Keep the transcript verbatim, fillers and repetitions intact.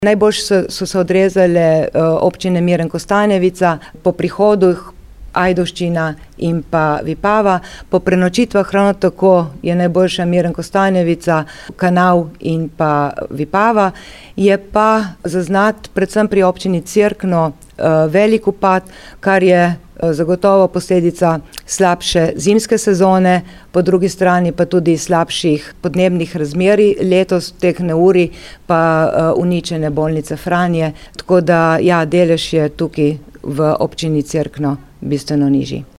Najboljše so, so se odrezale uh, občine Miren Kostanjevica, po prihodih Ajdovščina in pa Vipava. Po prenočitvah ravno tako je najboljša Miren Kostanjevica, Kanal in pa Vipava. Je pa zaznati predvsem pri občini Cerkno uh, velik upad, kar je uh, zagotovo posledica slabše zimske sezone, po drugi strani pa tudi slabših podnebnih razmerij, letos teh neurij pa uh, uničene bolnice Franje. Tako da ja, delež je tukaj v občini Cerkno bistveno nižji.